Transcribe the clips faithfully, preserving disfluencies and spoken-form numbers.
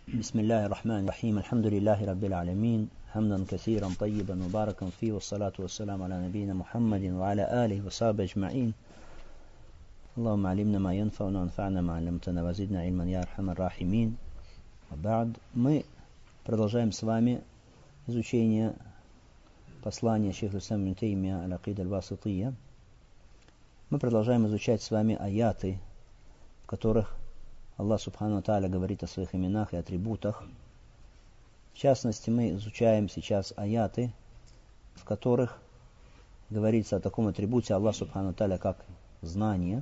بسم الله الرحمن الرحيم الحمد لله رب العالمين حمدا كثيرا طيبا مباركا فيه والصلاة والسلام على نبينا محمد وعلى آله وصحبه أجمعين اللهم علمنا ما ينفعنا وانفعنا ما علمتنا وزدنا علما يا أرحم الراحمين. وبعد, мы продолжаем с вами изучение послания шейха ислама ибн Таймия аль-Акида аль-Васития. Мы продолжаем изучать с вами аяты, в которых Аллах Субхану ва Тааля говорит о своих именах и атрибутах. В частности, мы изучаем сейчас аяты, в которых говорится о таком атрибуте Аллаха Субхану ва Тааля, как знание.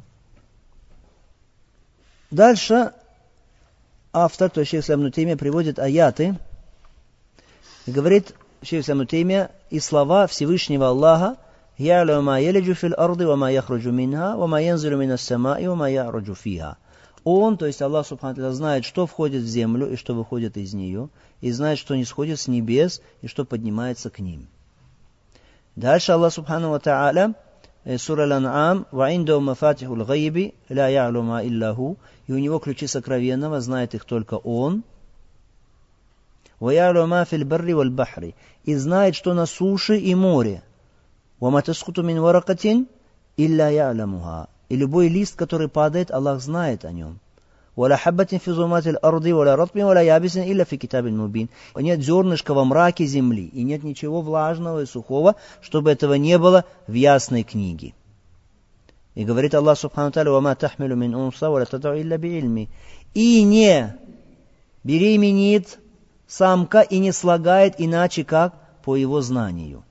Дальше автор, то есть шейх ислам ибн Таймия, приводит аяты и говорит шейх ислам ибн Таймия и слова Всевышнего Аллаха: «Я'ляму ма ялиджу фил арди ва ма яхруджу минха, ва ма янзилу минас самаи, ва ма я'руджу фиха». Он, то есть Аллах Субхану ва Тааля, знает, что входит в землю и что выходит из нее, и знает, что не сходит с небес и что поднимается к ним. Дальше Аллах Субхану ва Тааля, сура Аль-Ан'ам: «Ва индаху мафатихул гайби, ла я'ламу илля ху», и у него ключи сокровенного, знает их только он. «Ва я'ламу ма фил барри валь бахри», и знает, что на суше и море. «Ва ма таскуту мин варакатин илля я'ламуха», и любой лист, который падает, Аллах знает о нем. «Валя хаббатин фи зулуматил арди, валя ратбин, валя ябисин илля фи китабин мубин». Нет зернышка во мраке земли, и нет ничего влажного и сухого, чтобы этого не было в ясной книге. И говорит Аллах Субхану ва Тааля: «Ва ма тахмилу мин унса, валя тад'у илля би ильми». И не беременеет самка и не слагает иначе, как по его знанию.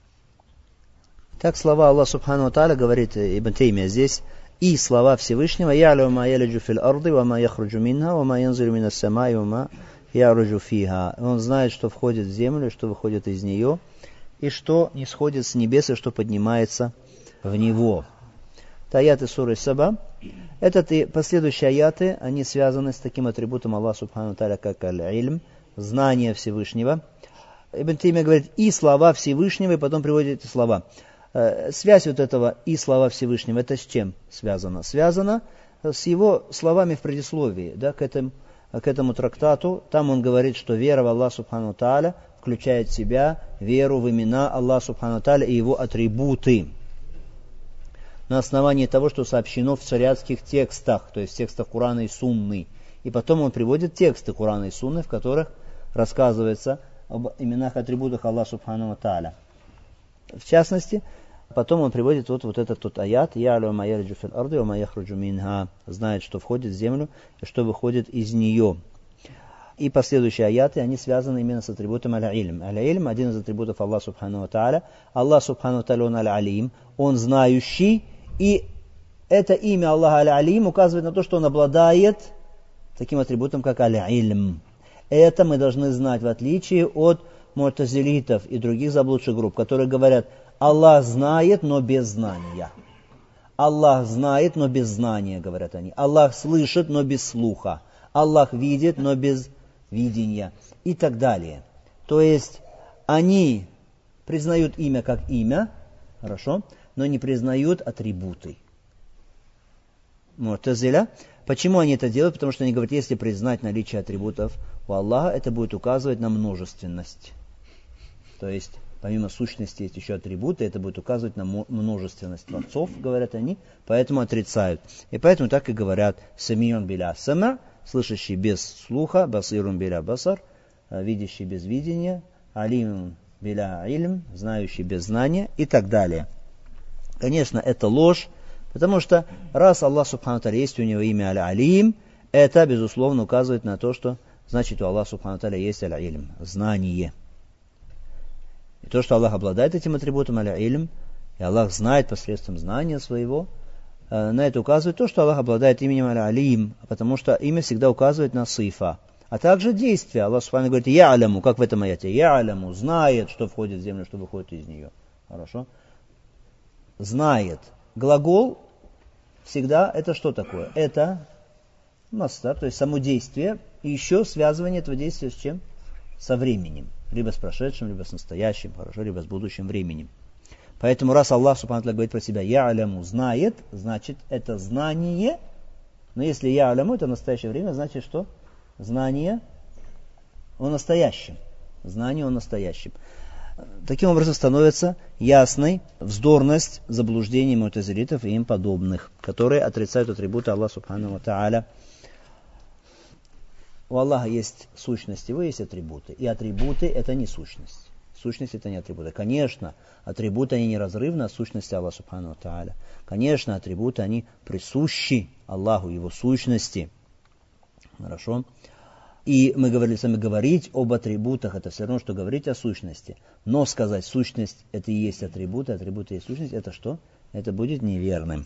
Так слова Аллаха Субхану ва Тааля, говорит Ибн Таймия здесь, и слова Всевышнего: «Я'ляму ма ялиджу фил арди, ва ма яхруджу минха, ва ма янзилу минас самаи, ва ма я'руджу фиха». Он знает, что входит в землю, что выходит из нее, и что не сходит с небес, и что поднимается в него. Это аяты суры Саба. Этот и последующие аяты, они связаны с таким атрибутом Аллаха Субхану ва Тааля, как аль-ильм, знание Всевышнего. Ибн Таймия говорит и слова Всевышнего, и потом приводит эти слова. Связь вот этого и слова Всевышнего, это с чем связано? Связано с его словами в предисловии, да, к, этому, к этому трактату. Там он говорит, что вера в Аллаха Субхану ва Тааля включает в себя веру в имена Аллаха Субхану ва Тааля и его атрибуты. На основании того, что сообщено в шариатских текстах, то есть в текстах Курана и Сунны. И потом он приводит тексты Курана и Сунны, в которых рассказывается об именах и атрибутах Аллаха Субхану ва Тааля. В частности, потом он приводит вот, вот этот тут аят: «Я'ляму ма ялиджу фил арди, ва ма яхруджу минха», знает, что входит в землю и что выходит из нее. И последующие аяты, они связаны именно с атрибутом аль-ильм. Аль-ильм — один из атрибутов Аллаха Субхану ва Тааля. Аллах Субхану ва Тааля, он аль-алим, он знающий, и это имя Аллаха аль-алим указывает на то, что он обладает таким атрибутом, как аль-ильм. Это мы должны знать, в отличие от му'тазилитов и других заблудших групп, которые говорят: Аллах знает, но без знания. Аллах знает, но без знания, говорят они. Аллах слышит, но без слуха. Аллах видит, но без видения. И так далее. То есть они признают имя как имя, хорошо, но не признают атрибуты. Му'тазиля. Почему они это делают? Потому что они говорят, если признать наличие атрибутов у Аллаха, это будет указывать на множественность. То есть, помимо сущности, есть еще атрибуты, это будет указывать на множественность творцов, говорят они, поэтому отрицают. И поэтому так и говорят: «Самиюн биля сама», слышащий без слуха, басирун биля басар, видящий без видения, алимун биля ильм, знающий без знания и так далее. Конечно, это ложь, потому что раз Аллах Субхану ва Тааля есть у него имя аль-алим, это, безусловно, указывает на то, что значит у Аллаха Субхану ва Тааля есть аль-ильм, знание. И то, что Аллах обладает этим атрибутом аль-ильм, и Аллах знает посредством знания своего, на это указывает то, что Аллах обладает именем аль-алим, потому что имя всегда указывает на сифа. А также действие. Аллах Субхану говорит: «Я'ляму», как в этом аяте, «Я'ляму», знает, что входит в землю, что выходит из нее. Хорошо? Знает. Глагол всегда это что такое? Это мастар, то есть само действие, и еще связывание этого действия с чем? Со временем. Либо с прошедшим, либо с настоящим, хорошо, либо с будущим временем. Поэтому раз Аллах Субхану ва Тааля говорит про себя «Я'ляму», знает, значит это знание. Но если «Я'ляму», это в настоящее время, значит что? Знание о настоящем. Знание о настоящем. Таким образом становится ясной вздорность заблуждений му'тазилитов и им подобных, которые отрицают атрибуты Аллаха субхану ва тааля. У Аллаха есть сущность, его есть атрибуты. И атрибуты это не сущность. Сущность это не атрибуты. Конечно, атрибуты они неразрывны от сущности Аллаха субхану ва тааля. Конечно, атрибуты они присущи Аллаху, его сущности. Хорошо. И мы говорили с вами, говорить об атрибутах, это все равно, что говорить о сущности. Но сказать, сущность это и есть атрибуты, атрибуты и сущность, это что? Это будет неверным.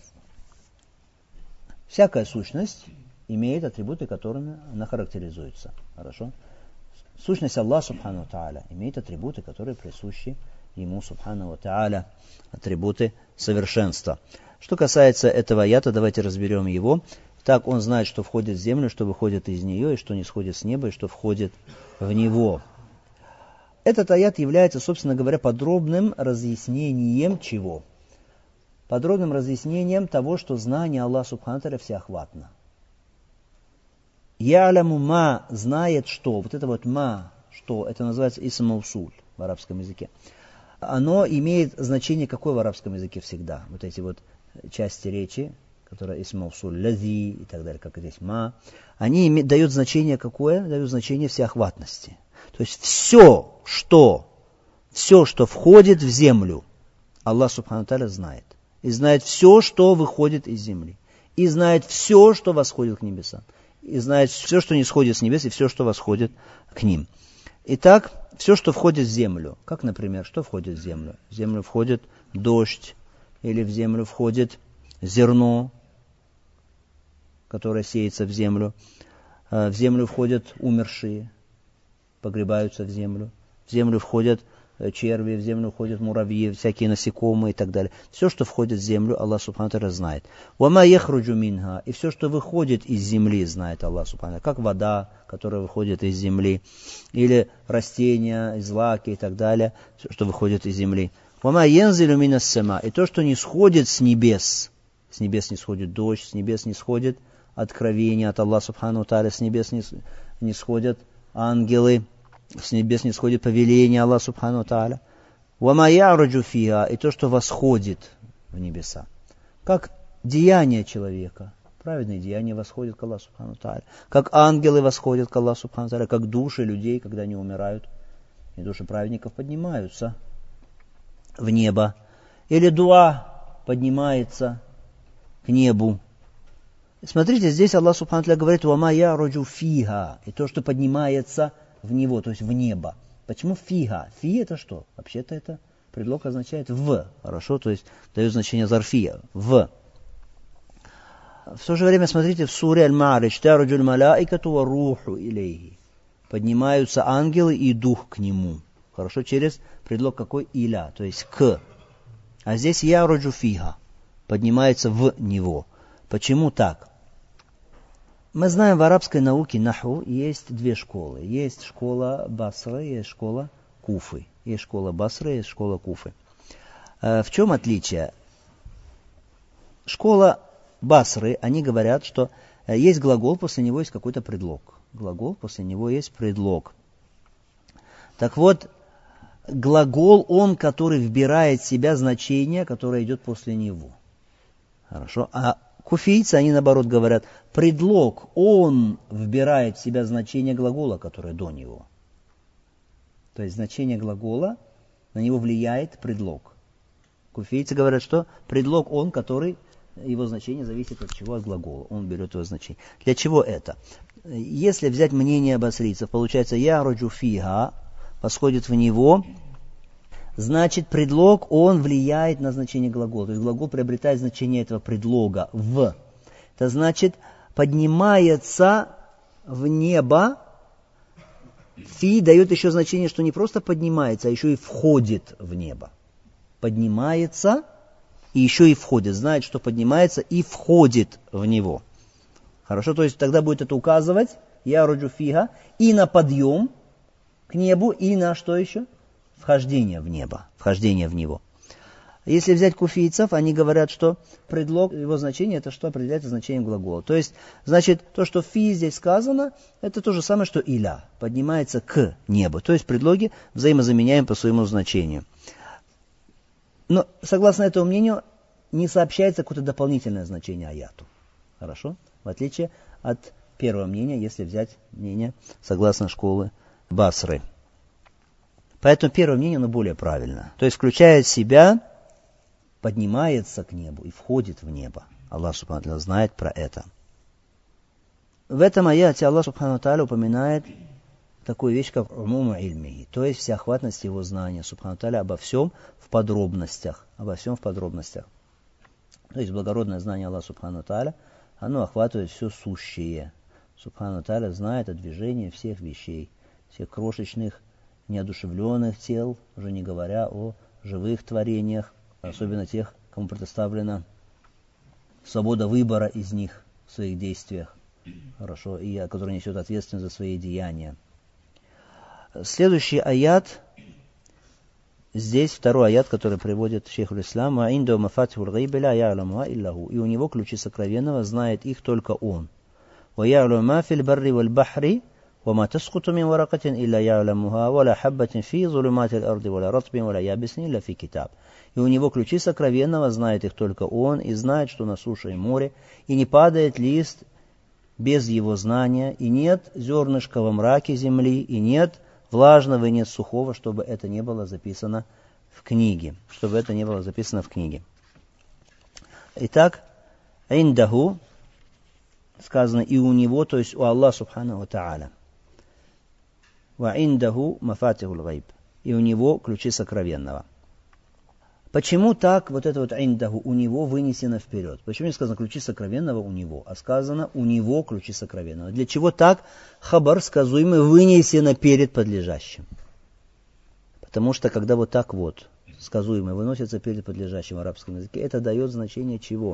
Всякая сущность имеет атрибуты, которыми она характеризуется. Хорошо? Сущность Аллаха субхану ва тааля имеет атрибуты, которые присущи ему субхану ва тааля, атрибуты совершенства. Что касается этого аята, давайте разберем его. Так он знает, что входит в землю, что выходит из нее, и что не сходит с неба, и что входит в него. Этот аят является, собственно говоря, подробным разъяснением чего? Подробным разъяснением того, что знание Аллаха субхану ва тааля всеохватно. Я'ляму ма знает что. Вот это вот ма, что, это называется исм маусуль в арабском языке. Оно имеет значение какое в арабском языке всегда? Вот эти вот части речи, которые исм маусуль, лази и так далее, как здесь ма, они име, дают значение какое? Дают значение всеохватности. То есть все, что, все, что входит в землю, Аллах субхану ва тааля знает. И знает все, что выходит из земли. И знает все, что восходит к небесам. И знает все, что не сходит с небес, и все, что восходит к ним. Итак, все, что входит в землю. Как, например, что входит в землю? В землю входит дождь, или в землю входит зерно, которое сеется в землю. В землю входят умершие, погребаются в землю. В землю входят черви, в землю входят муравьи, всякие насекомые и так далее. Все, что входит в землю, Аллах субхану ва тааля знает. وَمَا يَخْرُجُ مِنْهَا. И все, что выходит из земли, знает Аллах субхану ва тааля. Как вода, которая выходит из земли, или растения, злаки и так далее, все, что выходит из земли. وَمَا يَنْزِلُ مِنَ السَّمَاءِ. И то, что не сходит с небес. С небес не сходит дождь, с небес не сходит откровение от Аллаха субхану ва тааля, с небес не, не сходят ангелы, с небес не сходит повеление Аллаха субхану ва тааля. وَمَا يَعْرُجُ فِيهَا. И то, что восходит в небеса. Как деяния человека. Праведные деяния восходят к Аллаху субхану ва тааля. Как ангелы восходят к Аллаху субхану ва тааля. Как души людей, когда они умирают. И души праведников поднимаются в небо. Или дуа поднимается к небу. Смотрите, здесь Аллах субхану ва тааля говорит «Вама я'руджу фиха». И то, что поднимается в него, то есть в небо. Почему фиха? Фи это что? Вообще-то это предлог означает в. Хорошо, то есть дает значение зарфия. В. В то же время, смотрите, в суре Аль-Ма'ридж «Та'руджу аль-малаикату ва руху илейхи». Поднимаются ангелы и дух к нему. Хорошо, через предлог какой? Иля, то есть к. А здесь я'руджу фиха. Поднимается в него. Почему так? Мы знаем, в арабской науке наху есть две школы. Есть школа Басры, есть школа Куфы. Есть школа Басры, есть школа Куфы. В чем отличие? Школа Басры, они говорят, что есть глагол, после него есть какой-то предлог. Глагол, после него есть предлог. Так вот, глагол, он, который вбирает в себя значение, которое идет после него. Хорошо? А куфийцы, они наоборот говорят, предлог, он вбирает в себя значение глагола, которое до него. То есть значение глагола, на него влияет предлог. Куфийцы говорят, что предлог, он, который, его значение зависит от чего? От глагола. Он берет его значение. Для чего это? Если взять мнение басрийцев, получается, я'руджу фиха, восходит в него, значит, предлог, он влияет на значение глагола. То есть глагол приобретает значение этого предлога в. Это значит, поднимается в небо. Фи дает еще значение, что не просто поднимается, а еще и входит в небо. Поднимается и еще и входит. Знает, что поднимается и входит в него. Хорошо, то есть тогда будет это указывать, я'руджу фиха, и на подъем к небу, и на что еще? Вхождение в небо, вхождение в него. Если взять куфийцев, они говорят, что предлог, его значение, это что определяется значением глагола. То есть, значит, то, что фи здесь сказано, это то же самое, что иля, поднимается к небу. То есть, предлоги взаимозаменяем по своему значению. Но, согласно этому мнению, не сообщается какое-то дополнительное значение аяту. Хорошо? В отличие от первого мнения, если взять мнение согласно школы Басры. Поэтому первое мнение, оно более правильно. То есть, включает в себя, поднимается к небу и входит в небо. Аллах Субхану ва Тааля знает про это. В этом аяте Аллах Субхану ва Тааля упоминает такую вещь, как умуму ильмихи, то есть всеохватность его знания Субхану ва Тааля обо всем в подробностях. Обо всем в подробностях. То есть благородное знание Аллаха Субхану ва Тааля, оно охватывает все сущее. Субхану ва Тааля знает о движении всех вещей, всех крошечных, неодушевленных тел, уже не говоря о живых творениях, особенно тех, кому предоставлена свобода выбора из них в своих действиях, хорошо, и который несет ответственность за свои деяния. Следующий аят, здесь второй аят, который приводит шейх аль-Ислам, и у него ключи сокровенного, знает их только он. وما تسقط من ورقة إلا يعلمها ولا حبة في ظلمات الأرض ولا رطب ولا يابس إلا في كتاب. И у него ключи сокровенного, знает их только он, и знает, что на суше и море, и не падает лист без его знания, и нет зернышка во мраке земли, и нет влажного, и нет сухого, чтобы это не было записано в книге. Чтобы это не было записано в книге. Итак, «Индаху» сказано «и у него», то есть у Аллаха Субхану ва Тааля. «Ва-индаху мафатихул гайб». И у него ключи сокровенного. Почему так вот это вот «индаху» у него вынесено вперед? Почему не сказано ключи сокровенного у него, а сказано у него ключи сокровенного? Для чего так хабар сказуемый вынесено перед подлежащим? Потому что когда вот так вот сказуемый выносится перед подлежащим в арабском языке, это дает значение чего?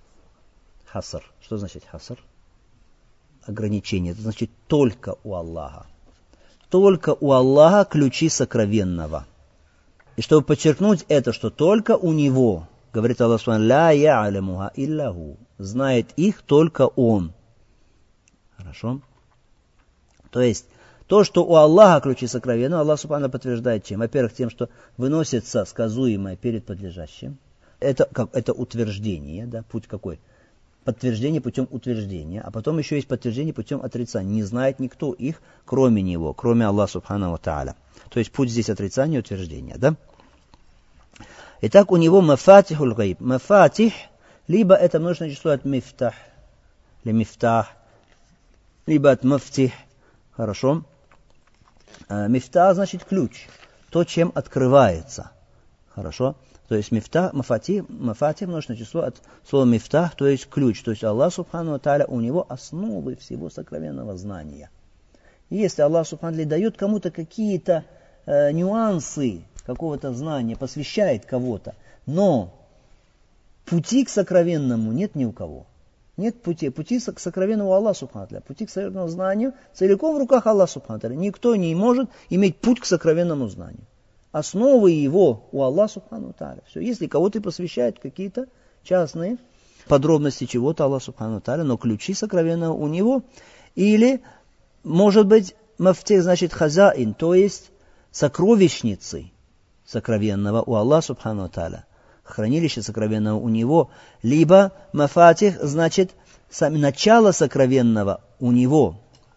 Хаср. Что значит хаср? Ограничение. Это значит только у Аллаха. Только у Аллаха ключи сокровенного. И чтобы подчеркнуть это, что только у него, говорит Аллах Субхану ла я'лямуха илляху, знает их только он. Хорошо? То есть, то, что у Аллаха ключи сокровенного, Аллах Субхану подтверждает чем? Во-первых, тем, что выносится сказуемое перед подлежащим. Это, как, это утверждение, да, путь какой? Подтверждение путем утверждения, а потом еще есть подтверждение путем отрицания. Не знает никто их, кроме него, кроме Аллаха Субхану ва Тааля. То есть путь здесь отрицания и утверждения, да? Итак, у него мафатихул гайб. Мафатих, либо это множественное число от мифтах, или мифтах, либо от мафтих. Хорошо? Мифтах значит ключ, то, чем открывается. Хорошо? То есть мифтах, мафатих, мафатих множественное число от слова мифтах, то есть ключ. То есть Аллах Субхану ва Тааля, у него основы всего сокровенного знания. И если Аллах Субхану ва Тааля дает кому-то какие-то э, нюансы какого-то знания, посвящает кого-то, но пути к сокровенному нет ни у кого. Нет пути. Пути к сокровенному Аллаху Субхану ва Тааля. Пути к сокровенному знанию целиком в руках Аллаха Субхану ва Тааля. Никто не может иметь путь к сокровенному знанию. Основы его у Аллаха Субхану ва Тааля. Все. Если кого-то посвящает какие-то частные подробности чего-то Аллах Субхану ва Тааля, но ключи сокровенного у него. Или, может быть, мафтих значит хазаин, то есть сокровищницы сокровенного у Аллаха Субхану ва Тааля. Хранилище сокровенного у него. Либо мафатих значит начало сокровенного у него.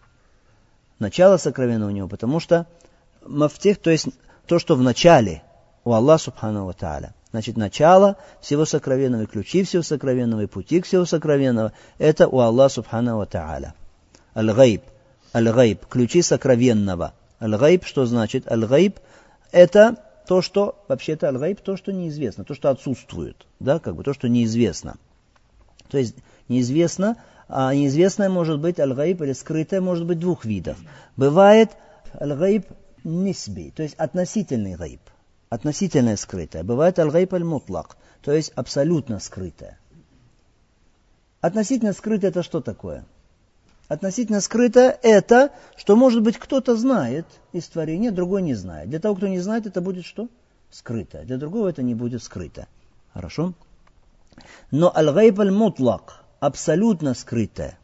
Начало сокровенного у него, потому что мафтих, то есть то, что в начале у Аллаха Субхану ва Тааля. Значит, начало всего сокровенного, и ключи всего сокровенного, и пути к всего сокровенного, это у Аллаха Субхану ва Тааля. Аль-гайб. Аль-гайб. Ключи сокровенного. Аль-гайб, что значит? Аль-гайб это то, что, вообще-то аль-гайб, то, что неизвестно, то, что отсутствует. Да, как бы то, что неизвестно. То есть, неизвестно, а неизвестное может быть аль-гайб, или скрытое может быть двух видов. Бывает аль-гайб нисби, то есть относительный гайб, относительное скрытое. Бывает аль-гайб аль-мутлак, то есть абсолютно скрытое. Относительно скрытое это что такое? Относительно скрытое это, что может быть кто-то знает из творения, другой не знает. Для того, кто не знает, это будет что? скрыто. Для другого это не будет скрыто. Хорошо? Но аль-гайб аль-мутлак, абсолютно скрытое,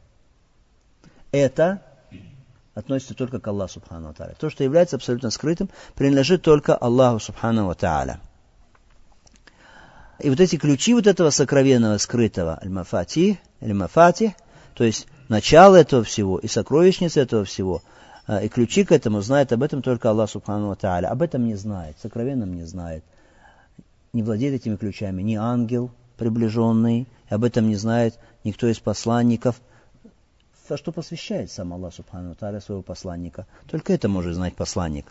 это относится только к Аллаху субхану ва тааля. То, что является абсолютно скрытым, принадлежит только Аллаху субхану ва тааля. И вот эти ключи вот этого сокровенного, скрытого, аль-мафатих, аль-мафатих, то есть начало этого всего и сокровищница этого всего, и ключи к этому, знает об этом только Аллах субхану ва тааля. Об этом не знает, сокровенном не знает. Не владеет этими ключами ни ангел приближенный, об этом не знает никто из посланников. За что посвящает сам Аллах субхану ва тааля своего посланника? Только это может знать посланник.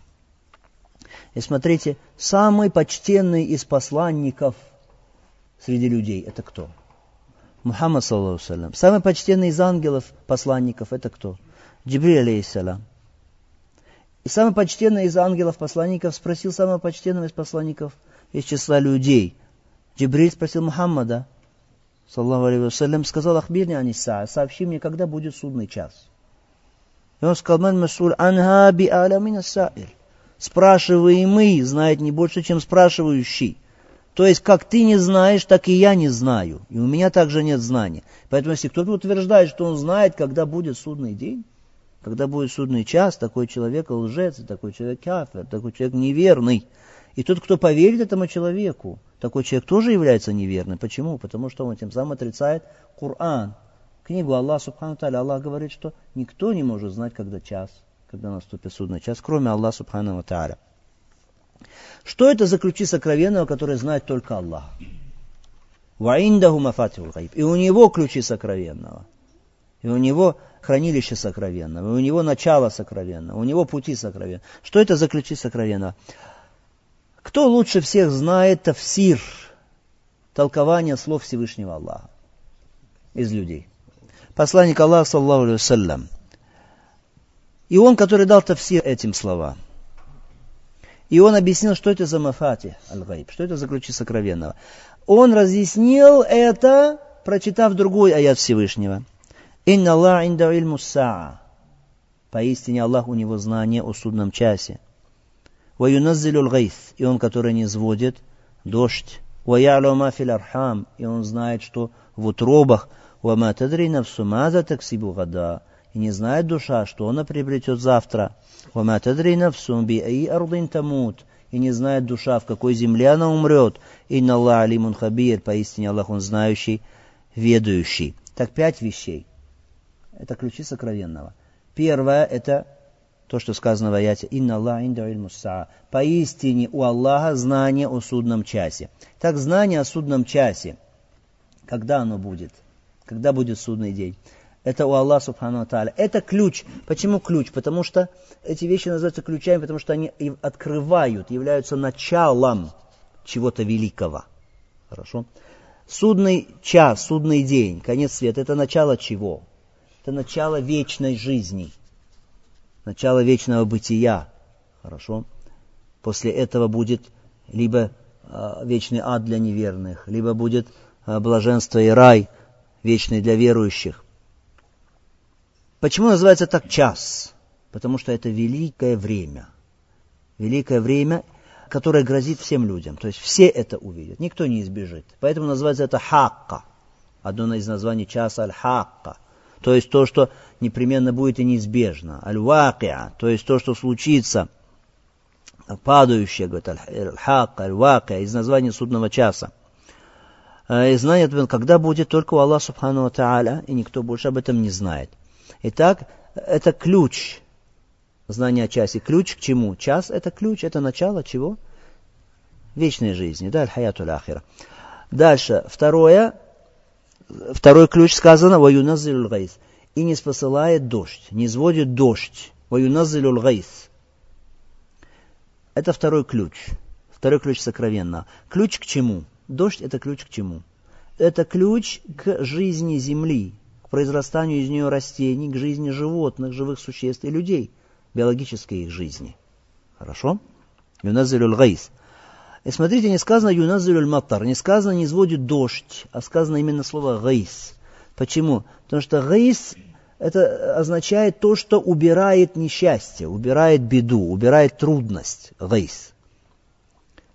И смотрите, самый почтенный из посланников среди людей это кто? Мухаммад саллаллаху алейхи ва саллям. Самый почтенный из ангелов, посланников это кто? Джибриль алейхиссалям. И самый почтенный из ангелов-посланников спросил самого почтенного из посланников из числа людей. Джибриль спросил Мухаммада, саллаллаху алейхи ва саллям, сказал: «Ахбирни аниссаа, сообщи мне, когда будет судный час». И он сказал: «Ман мас'уль анха би а'лама мин ас-са'иль». Спрашиваемый знает не больше, чем спрашивающий. То есть, как ты не знаешь, так и я не знаю. И у меня также нет знаний. Поэтому, если кто-то утверждает, что он знает, когда будет судный день, когда будет судный час, такой человек лжец, такой человек кафир, такой человек неверный. И тот, кто поверит этому человеку, такой человек тоже является неверным. Почему? Потому что он тем самым отрицает Коран. Книгу Аллаха субхану тааля. Аллах говорит, что никто не может знать, когда час, когда наступит судный час, кроме Аллаха субхану тааля. Что это за ключи сокровенного, которые знает только Аллах? Ваиндаху мафатихул гайб. И у него ключи сокровенного. И у него хранилище сокровенного. И у него начало сокровенного. У него пути сокровенного. Что это за ключи сокровенного? Кто лучше всех знает тафсир, толкование слов Всевышнего Аллаха из людей? Посланник Аллаха, саллаллаху алейхи ва саллям. И он, который дал тафсир этим словам. И он объяснил, что это за мафатих аль-гайб, что это за ключи сокровенного. Он разъяснил это, прочитав другой аят Всевышнего. «Инна Аллах инда ильму саа». Поистине Аллах, у него знание о судном часе. «Ва юназзилю аль-гайс». И он, который низводит дождь. «Ва я'лу ма фил архам». И он знает, что в утробах. «Ва ма тадри нафсу маза таксибу гада». И не знает душа, что она приобретет завтра. وَمَا تَدْرِي نَفْسٌ بِأَيِّ أَرْضٍ تَمُوتُ. И не знает душа, в какой земле она умрет. «Инна Аллах алимун хабир». Поистине Аллах, он знающий, ведающий. Так, пять вещей. Это ключи сокровенного. Первое, это то, что сказано в аяте. «Инна Аллах инда ильму саа». Поистине у Аллаха знание о судном часе. Так, знание о судном часе. Когда оно будет? Когда будет судный день? Это у Аллаха субхану ва тааля. Это ключ. Почему ключ? Потому что эти вещи называются ключами, потому что они открывают, являются началом чего-то великого. Хорошо? Судный час, судный день, конец света, это начало чего? Это начало вечной жизни. Начало вечного бытия. Хорошо? После этого будет либо э, вечный ад для неверных, либо будет э, блаженство и рай вечный для верующих. Почему называется так час? Потому что это великое время. Великое время, которое грозит всем людям. То есть все это увидят, никто не избежит. Поэтому называется это хакка. Одно из названий часа аль-хакка. То есть то, что непременно будет и неизбежно. Аль-вакиа. То есть то, что случится. Падающее, говорит, аль-хакка, аль-вакиа. Из названия судного часа. И знание, когда будет, только у Аллаха субхану ва тааля. И никто больше об этом не знает. Итак, это ключ знания о часе. Ключ к чему? Час – это ключ, это начало чего? Вечной жизни, да, аль-хаятуль ахира. Дальше, второе, второй ключ сказано, «Ва юназзилю аль-гайс». И не спосылает дождь, не сводит дождь. «Ва юназзилю аль-гайс». Это второй ключ, второй ключ сокровенного. Ключ к чему? Дождь – это ключ к чему? Это ключ к жизни земли. К произрастанию из нее растений, к жизни животных, живых существ и людей, биологической их жизни. Хорошо? Юназзилю аль-гайс. И смотрите, не сказано юназзилю аль-матар, не сказано не сводит дождь, а сказано именно слово гайс. Почему? Потому что гайс это означает то, что убирает несчастье, убирает беду, убирает трудность. Гайс.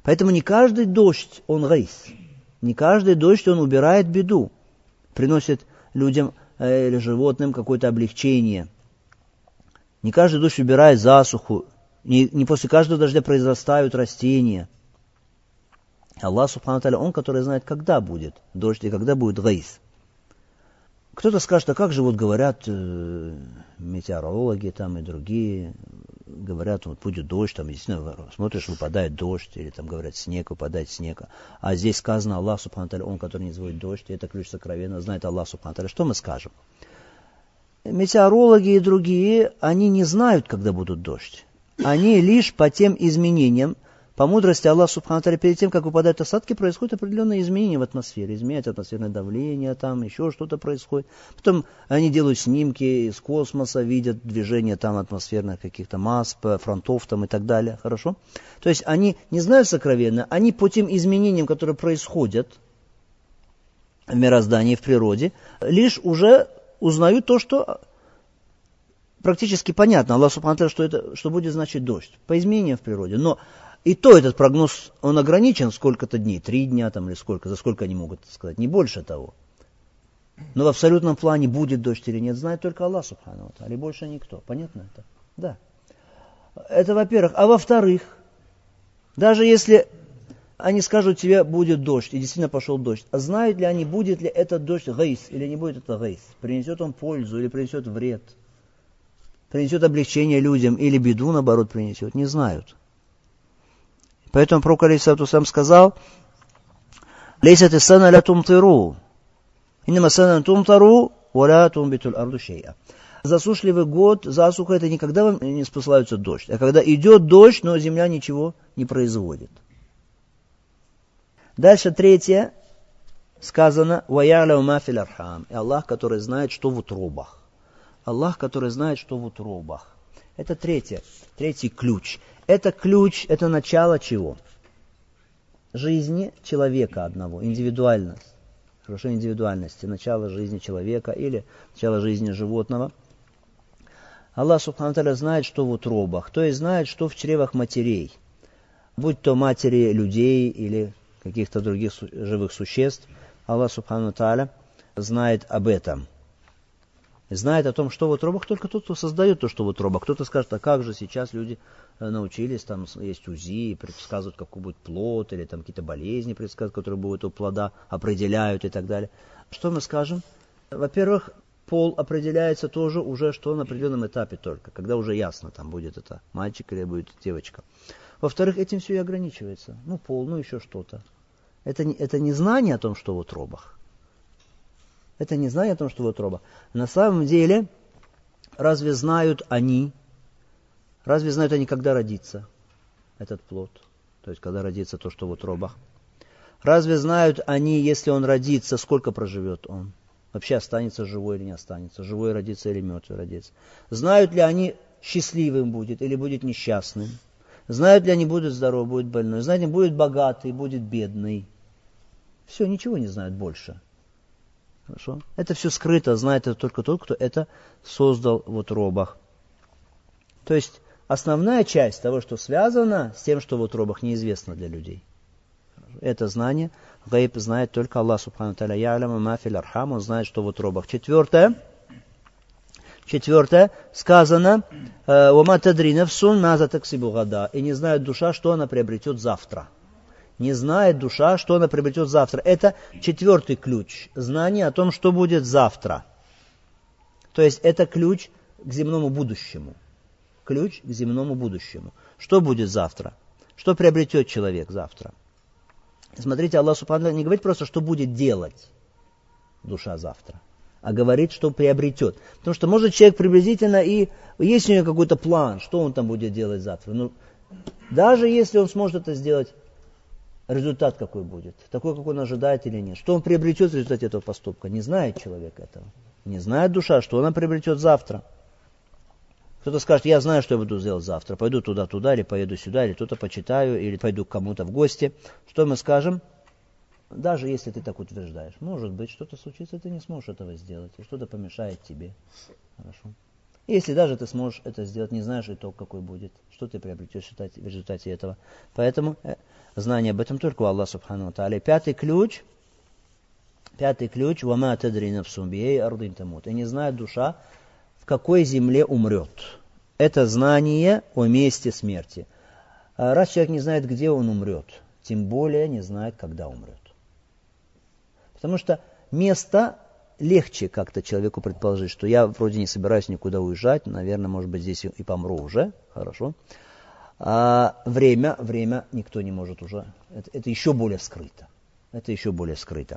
Поэтому не каждый дождь, он гайс. Не каждый дождь, он убирает беду. Приносит людям э, или животным какое-то облегчение. Не каждый дождь убирает засуху. Не, не после каждого дождя произрастают растения. Аллах Субхану Тааля, Он, который знает, когда будет дождь и когда будет гайс. Кто-то скажет, а как же вот говорят э, метеорологи там и другие, говорят, вот будет дождь, там действительно смотришь, выпадает дождь, или там говорят, снег, выпадает снег. А здесь сказано, Аллах Субхану Тааля, Он, который не изводит дождь, и это ключ сокровенного, знает Аллах Субхану Тааля. Что мы скажем? Метеорологи и другие, они не знают, когда будут дождь. Они лишь по тем изменениям, по мудрости Аллаха Субхану Тааля, перед тем, как выпадают осадки, происходят определенные изменения в атмосфере. Изменяется атмосферное давление, там еще что-то происходит. Потом они делают снимки из космоса, видят движение там атмосферных каких-то масс, фронтов там и так далее. Хорошо? То есть они не знают сокровенно, они по тем изменениям, которые происходят в мироздании, в природе, лишь уже узнают то, что практически понятно. Аллах Субхану Тааля, что, это, что будет значить дождь. По изменениям в природе. Но и то этот прогноз, он ограничен сколько-то дней, три дня там или сколько, за сколько они могут сказать, не больше того. Но в абсолютном плане будет дождь или нет, знает только Аллах Субхану Тааля, и больше никто. Понятно это? Да. Это во-первых. А во-вторых, даже если они скажут тебе, будет дождь, и действительно пошел дождь, а знают ли они, будет ли этот дождь гайс, или не будет это гайс, принесет он пользу или принесет вред, принесет облегчение людям или беду, наоборот, принесет, не знают. Поэтому пророк алейхиссалату вассалям сказал: «Лейсат ис-сана ля тумтиру, иннама сана тумтару, ва ля тумбитул арду шей'a». Засушливый год, засуха, это не когда вам не спосылается дождь, а когда идет дождь, но земля ничего не производит. Дальше третье сказано: «Ва я'ламу ма фил архам». И Аллах, который знает, что в утробах. Аллах, который знает, что в утробах. Это третье, третий ключ. Это ключ, это начало чего? Жизни человека одного, индивидуальность. Хорошо, индивидуальности, начало жизни человека или начало жизни животного. Аллах Субхану Тааля знает, что в утробах, то есть знает, что в чревах матерей. Будь то матери людей или каких-то других живых существ, Аллах Субхану Тааля знает об этом. Знает о том, что в утробах, только тот, кто создает то, что в утробах. Кто-то скажет, а как же сейчас люди научились, там есть УЗИ, предсказывают, какой будет плод, или там какие-то болезни предсказывают, которые будут у плода, определяют и так далее. Что мы скажем? Во-первых, пол определяется тоже уже, что на определенном этапе только, когда уже ясно, там будет это мальчик или будет девочка. Во-вторых, этим все и ограничивается. Ну, пол, ну еще что-то. Это не, это не знание о том, что в утробах. Это не знание о том, что в утробах. На самом деле, разве знают они, разве знают они, когда родится этот плод? То есть, когда родится то, что в утробах. Разве знают они, если он родится, сколько проживет он? Вообще останется живой или не останется? Живой родится или мертвый родится? Знают ли они, счастливым будет или будет несчастным? Знают ли они, будет здоровый, будет больной? Знают ли, будет богатый, будет бедный? Все, ничего не знают больше. Хорошо? Это все скрыто, знает это только тот, кто это создал в утробах. То есть, основная часть того, что связано с тем, что в утробах, неизвестно для людей. Это знание, гайб знает только Аллах Субхану Тааля. Я'ламу ма фил архам, он знает, что в утробах. Четвертое. Четвертое. Сказано: «Ва ма тадри нафсун маза таксибу гада». И не знает душа, что она приобретет завтра. Не знает душа, что она приобретет завтра. Это четвертый ключ. Знание о том, что будет завтра. То есть это ключ к земному будущему. Ключ к земному будущему. Что будет завтра? Что приобретет человек завтра? Смотрите, Аллах Субхану Тааля не говорит просто, что будет делать душа завтра, а говорит, что приобретет. Потому что может человек приблизительно и есть у него какой-то план, что он там будет делать завтра. Но даже если он сможет это сделать, результат какой будет? Такой, как он ожидает или нет? Что он приобретет в результате этого поступка? Не знает человек этого. Не знает душа, что она приобретет завтра. Кто-то скажет, я знаю, что я буду делать завтра. Пойду туда-туда, или поеду сюда, или кто-то почитаю, или пойду к кому-то в гости. Что мы скажем? Даже если ты так утверждаешь, может быть, что-то случится, ты не сможешь этого сделать, и что-то помешает тебе. Хорошо. Если даже ты сможешь это сделать, не знаешь итог какой будет, что ты приобретешь в результате этого. Поэтому знание об этом только у Аллаха Субхану ва Тааля. Пятый ключ, пятый ключ, وَمَا تَدْرِي نَفْسٌ بِأَيِّ أَرْضٍ تَمُوتُ. И не знает душа, в какой земле умрет. Это знание о месте смерти. А раз человек не знает, где он умрет, тем более не знает, когда умрет. Потому что место легче как-то человеку предположить, что я вроде не собираюсь никуда уезжать, наверное, может быть, здесь и помру уже, хорошо. А время, время никто не может уже, это, это еще более скрыто. Это еще более скрыто.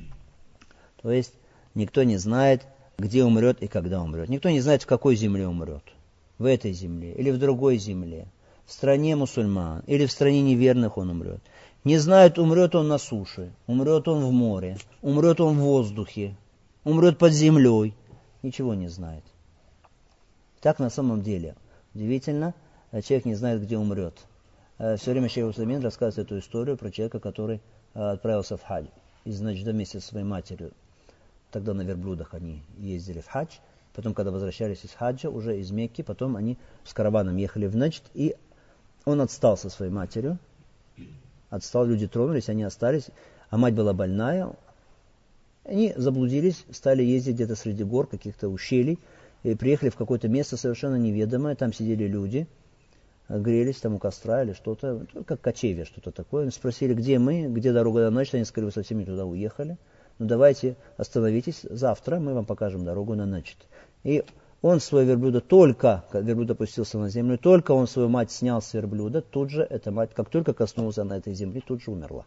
То есть никто не знает, где умрет и когда умрет. Никто не знает, в какой земле умрет. В этой земле или в другой земле. В стране мусульман или в стране неверных он умрет. Не знает, умрет он на суше, умрет он в море, умрет он в воздухе, умрет под землей. Ничего не знает. Так на самом деле. Удивительно, человек не знает, где умрет. Все время шейх Усаймин рассказывает эту историю про человека, который отправился в хадж из Наджда вместе со своей матерью. Тогда на верблюдах они ездили в хадж. Потом, когда возвращались из хаджа, уже из Мекки, потом они с караваном ехали в Наджд, и он отстал со своей матерью. Отстал, люди тронулись, они остались, а мать была больная. Они заблудились, стали ездить где-то среди гор, каких-то ущелий, и приехали в какое-то место совершенно неведомое, там сидели люди, грелись там у костра или что-то, как кочевье, что-то такое. Они спросили, где мы, где дорога до Наджда, они сказали, вы совсем не туда уехали. Ну давайте остановитесь, завтра мы вам покажем дорогу на Наджд. И он свое верблюдо только, когда верблюд опустился на землю, только он свою мать снял с верблюда, тут же эта мать, как только коснулась она этой земли, тут же умерла.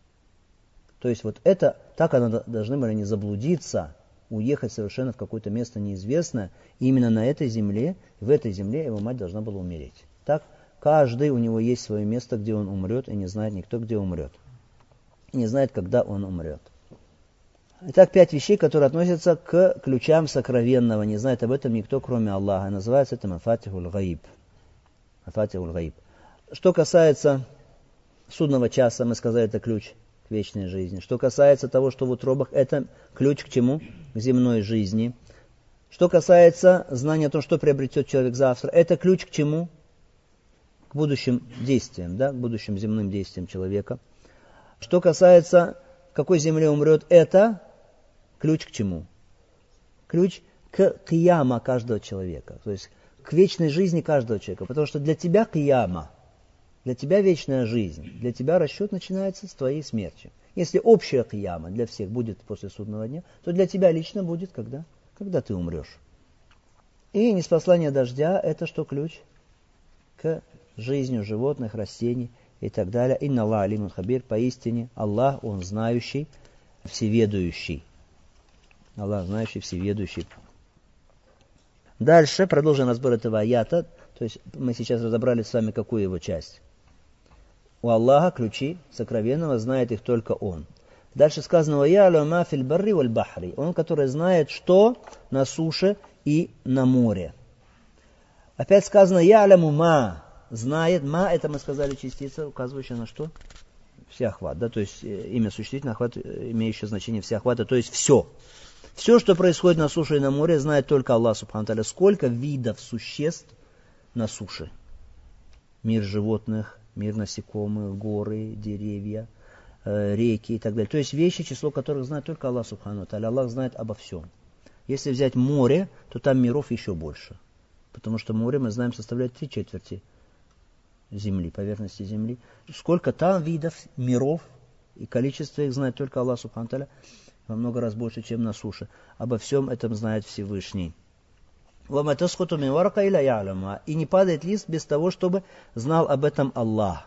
То есть вот это, так она должны были не заблудиться, уехать совершенно в какое-то место неизвестное, и именно на этой земле, в этой земле его мать должна была умереть. Так, каждый у него есть свое место, где он умрет, и не знает никто, где умрет. И не знает, когда он умрет. Итак, пять вещей, которые относятся к ключам сокровенного. Не знает об этом никто, кроме Аллаха. Называется это мафатихуль гаиб. Мафатихуль гаиб. Что касается судного часа, мы сказали, это ключ к вечной жизни. Что касается того, что в утробах, это ключ к чему? К земной жизни. Что касается знания о том, что приобретет человек завтра, это ключ к чему? К будущим действиям, да? К будущим земным действиям человека. Что касается, в какой земле умрет, это ключ к чему? Ключ к кияма каждого человека. То есть к вечной жизни каждого человека. Потому что для тебя кияма, для тебя вечная жизнь, для тебя расчет начинается с твоей смерти. Если общая кияма для всех будет после судного дня, то для тебя лично будет когда? Когда ты умрешь. И ниспослание дождя – это что ключ? К жизни животных, растений и так далее. Инна Аллах алимун хабир, поистине Аллах, Он знающий, всеведущий. Аллах знающий, всеведущий. Дальше, продолжим разбор этого аята. То есть мы сейчас разобрали с вами, какую его часть. У Аллаха ключи сокровенного, знает их только Он. Дальше сказано, «Ва'ялю ма фил барри валь бахри». Он, который знает, что на суше и на море. Опять сказано, «Я'ляму ма». Знает, ма, это мы сказали частица, указывающая на что? Всеохват, да, то есть имя существительное, охват, имеющее значение всеохвата, то есть все. Все, что происходит на суше и на море, знает только Аллах Субхану Тааля. Сколько видов существ на суше? Мир животных, мир насекомых, горы, деревья, э, реки и так далее. То есть вещи, число которых знает только Аллах Субхану Тааля. Аллах знает обо всем. Если взять море, то там миров еще больше. Потому что море, мы знаем, составляет три четверти земли, поверхности земли. Сколько там видов, миров, и количество их знает только Аллах Субхану Тааля. Во много раз больше, чем на суше. Обо всем этом знает Всевышний. И не падает лист без того, чтобы знал об этом Аллах.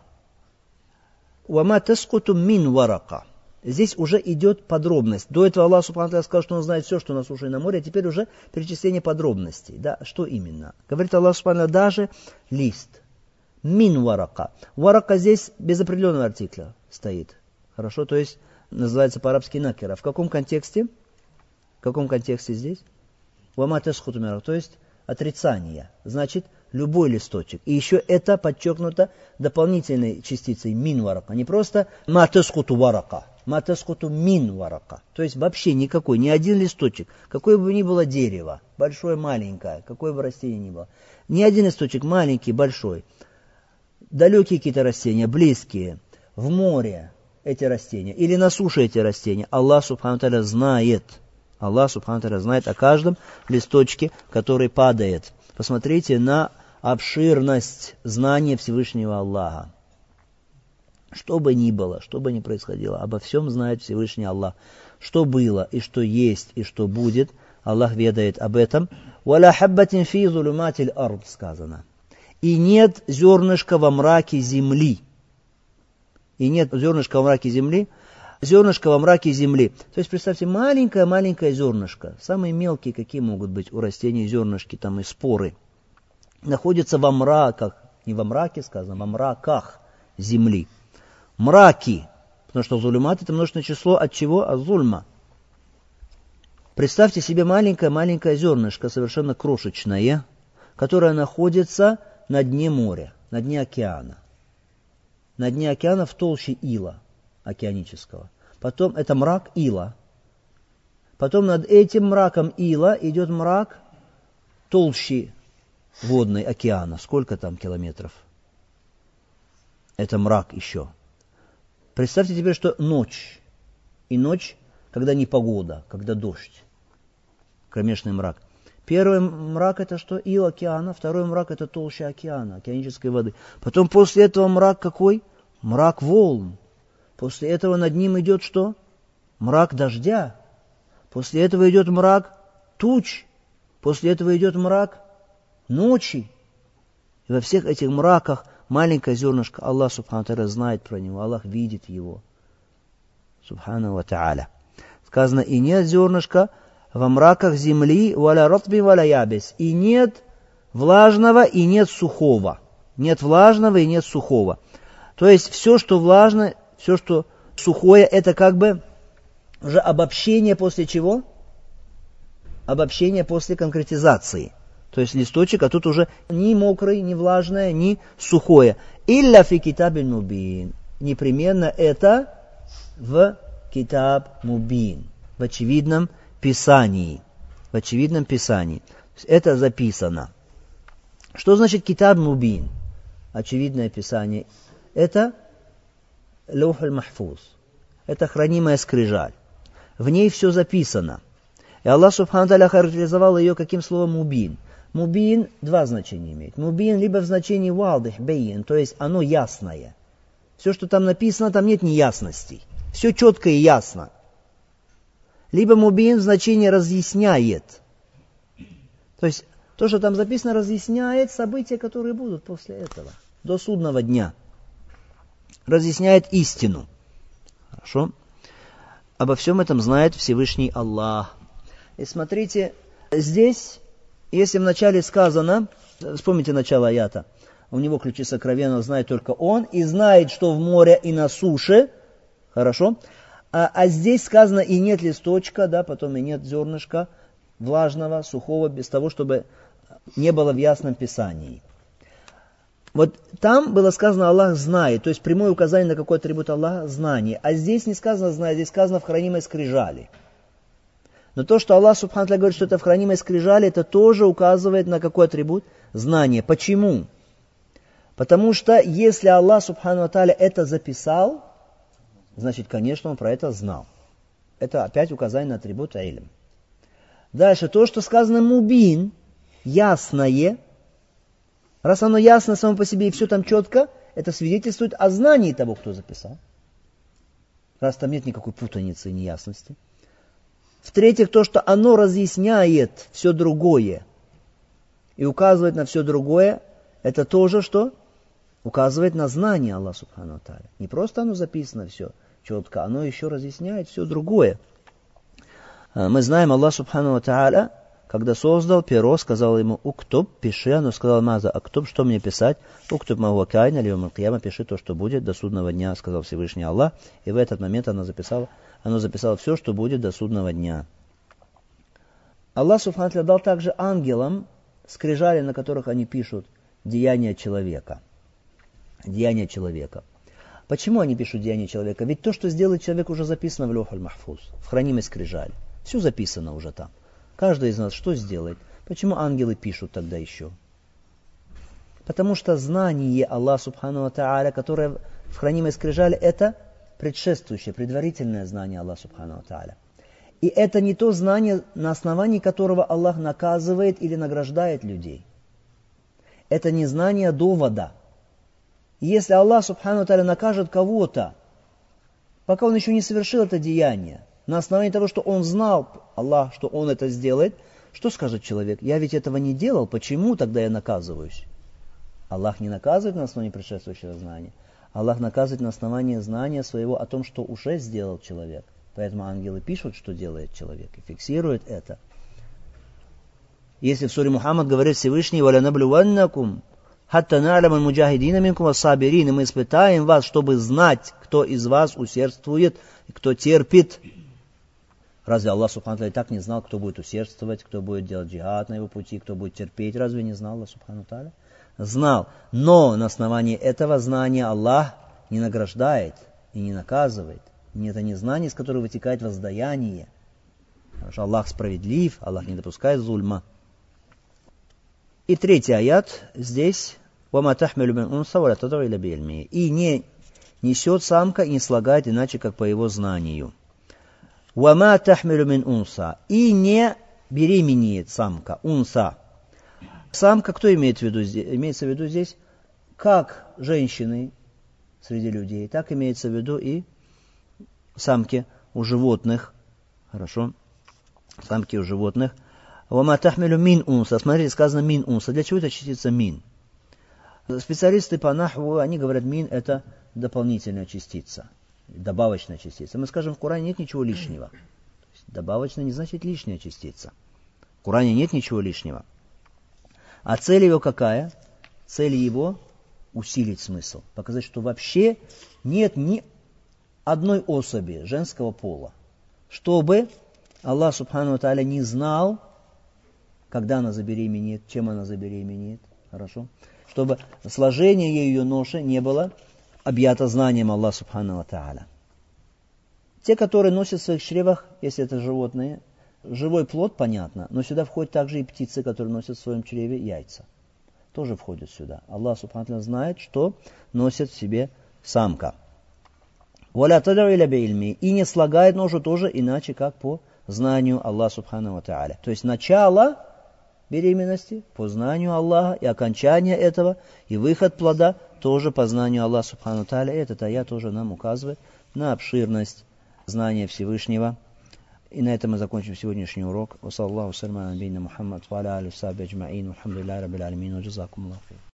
Здесь уже идет подробность. До этого Аллах Субхану Тааля сказал, что Он знает все, что на суше и на море, а теперь уже перечисление подробностей. Да? Что именно? Говорит Аллах Субхану Тааля, даже лист. Мин варака. Варака здесь без определенного артикля стоит. Хорошо, то есть называется по-арабски накера. В каком контексте? В каком контексте здесь? Вама тесхуту мин варака, то есть отрицание. Значит, любой листочек. И еще это подчеркнуто дополнительной частицей мин варака. Не просто ма тесхуту варака. матаскуту мин варака. То есть вообще никакой, ни один листочек, какое бы ни было дерево, большое, маленькое, какое бы растение ни было, ни один листочек, маленький, большой, далекие какие-то растения, близкие, в море эти растения, или на суше эти растения, Аллах Субхану Тааля знает. Аллах Субхану Тааля знает о каждом листочке, который падает. Посмотрите на обширность знания Всевышнего Аллаха. Что бы ни было, что бы ни происходило, обо всем знает Всевышний Аллах. Что было, и что есть, и что будет, Аллах ведает об этом. «Валя хаббатин фи зулуматиль ард» сказано. И нет зернышка во мраке земли. И нет зернышка во мраке земли. Зернышко во мраке земли. То есть, представьте, маленькое-маленькое зернышко, самые мелкие, какие могут быть у растений зернышки, там и споры, находятся во мраках, не во мраке сказано, во мраках земли. Мраки, потому что зулюмат это множественное число от чего? От зульма. Представьте себе маленькое-маленькое зернышко, совершенно крошечное, которое находится на дне моря, на дне океана. На дне океана в толще ила океанического. Потом это мрак ила. Потом над этим мраком ила идет мрак толщи водной океана. Сколько там километров? Это мрак еще. Представьте теперь, что ночь. И ночь, когда непогода, когда дождь. Кромешный мрак. Первый мрак это что? Ил океана. Второй мрак это толща океана, океанической воды. Потом после этого мрак какой? Мрак волн. После этого над ним идет что? Мрак дождя. После этого идет мрак туч. После этого идет мрак ночи. И во всех этих мраках маленькое зернышко, Аллах Субхану Тааля знает про него, Аллах видит его. Субхану ва Тааля. Сказано, и нет зернышка во мраках земли, валя ратби, валя ябис. И нет влажного, и нет сухого. Нет влажного, и нет сухого. То есть все, что влажно, все, что сухое, это как бы уже обобщение после чего? Обобщение после конкретизации. То есть листочек, а тут уже ни мокрый, ни влажное, ни сухое. Илля фи китабин мубин. Непременно это в китаб мубин. В очевидном писании. В очевидном писании. Это записано. Что значит китаб мубин? Очевидное писание. Это лаух аль-махфуз. Это хранимая скрижаль. В ней все записано. И Аллах Субхану Тааля характеризовал ее каким словом мубин. Мубин два значения имеет. Мубин либо в значении вадих, бейн, то есть оно ясное. Все, что там написано, там нет неясностей. Все четко и ясно. Либо мубин в значении разъясняет. То есть то, что там записано, разъясняет события, которые будут после этого, до судного дня. Разъясняет истину. Хорошо? Обо всем этом знает Всевышний Аллах. И смотрите, здесь, если вначале сказано, вспомните начало аята, у него ключи сокровенного знает только он, и знает, что в море и на суше, хорошо? А, а здесь сказано, и нет листочка, да, потом и нет зернышка влажного, сухого, без того, чтобы не было в ясном писании. Вот там было сказано, Аллах знает, то есть прямое указание на какой атрибут Аллаха – знание. А здесь не сказано знает, здесь сказано в хранимой скрижали. Но то, что Аллах Субхану Тааля говорит, что это в хранимой скрижали, это тоже указывает на какой атрибут? Знание. Почему? Потому что если Аллах Субхану Тааля это записал, значит, конечно, он про это знал. Это опять указание на атрибут илм. Дальше, то, что сказано мубин, ясное, раз оно ясно само по себе и все там четко, это свидетельствует о знании того, кто записал. Раз там нет никакой путаницы и неясности. В-третьих, то, что оно разъясняет все другое и указывает на все другое, это тоже что? Указывает на знание Аллаха Субхану Тааля. Не просто оно записано все четко, оно еще разъясняет все другое. Мы знаем, Аллах Субхану Тааля, когда создал перо, сказал ему «Уктуб», пиши, оно сказал «Маза актуб», что мне писать? «Уктуб мауа кайна льюм аль-кияма», пиши то, что будет до судного дня, сказал Всевышний Аллах. И в этот момент оно записало, оно записало все, что будет до судного дня. Аллах Субхану Тааля дал также ангелам скрижали, на которых они пишут деяния человека. Деяния человека. Почему они пишут деяния человека? Ведь то, что сделает человек, уже записано в Лёх аль-Махфуз, в хранимой скрижали. Все записано уже там. Каждый из нас что сделает? Почему ангелы пишут тогда еще? Потому что знание Аллаха Субхану ва Тааля, которое в хранимой скрижали, это предшествующее, предварительное знание Аллаха Субхану ва Тааля. И это не то знание, на основании которого Аллах наказывает или награждает людей. Это не знание довода. Если Аллах Субхану ва Тааля накажет кого-то, пока он еще не совершил это деяние, на основании того, что он знал, Аллах, что он это сделает, что скажет человек? Я ведь этого не делал, почему тогда я наказываюсь? Аллах не наказывает на основании предшествующего знания. Аллах наказывает на основании знания своего о том, что уже сделал человек. Поэтому ангелы пишут, что делает человек, и фиксируют это. Если в суре Мухаммад говорит Всевышний: «Валянаблюваннакум хатта на'ламал муджахидина минкум ас-сабирин», и мы испытаем вас, чтобы знать, кто из вас усердствует и кто терпит. Разве Аллах Субхану Тааля так не знал, кто будет усердствовать, кто будет делать джихад на его пути, кто будет терпеть? Разве не знал Аллах Субхану Тааля? Знал. Но на основании этого знания Аллах не награждает и не наказывает. И это не знание, из которого вытекает воздаяние. Потому что Аллах справедлив, Аллах не допускает зульма. И третий аят здесь. «Вама тахмилу мин унса ва ла тад'у илля би'ильмихи». И не несет самка и не слагает иначе, как по его знанию. «Вама тахмилу мин унса». И не беременеет самка. Унса. Самка, кто имеет в виду здесь? Имеется в виду здесь как женщины среди людей, так имеется в виду и самки у животных. Хорошо. Самки у животных. «Вама тахмилу мин унса». Смотрите, сказано мин унса. Для чего это частица мин? Специалисты по нахву, они говорят, мин это дополнительная частица, добавочная частица. Мы скажем, в Коране нет ничего лишнего. Добавочная не значит лишняя частица. В Коране нет ничего лишнего. А цель его какая? Цель его усилить смысл. Показать, что вообще нет ни одной особи женского пола, чтобы Аллах Субхану ва Тааля не знал, когда она забеременеет, чем она забеременеет. Хорошо? Чтобы сложение ее ноши не было объято знанием Аллаха Субхану ва Тааля. Те, которые носят в своих чревах, если это животные, живой плод, понятно, но сюда входят также и птицы, которые носят в своем чреве яйца. Тоже входят сюда. Аллах Субхану ва Тааля знает, что носит в себе самка. «Валя тад'у илля би'ильмихи». И не слагает ношу тоже иначе, как по знанию Аллаха Субхану ва Тааля. То есть начало беременности по знанию Аллаха, и окончание этого, и выход плода тоже по знанию Аллаха Субхану ва Тааля. Этот аят тоже нам указывает на обширность знания Всевышнего. И на этом мы закончим сегодняшний урок. Ва саллаллаху салям аля набийина Мухаммад ва аля алихи ва сахбихи аджмаин. Вальхамдулиллахи раббил алямин. Ва джазакумуллаху хейран.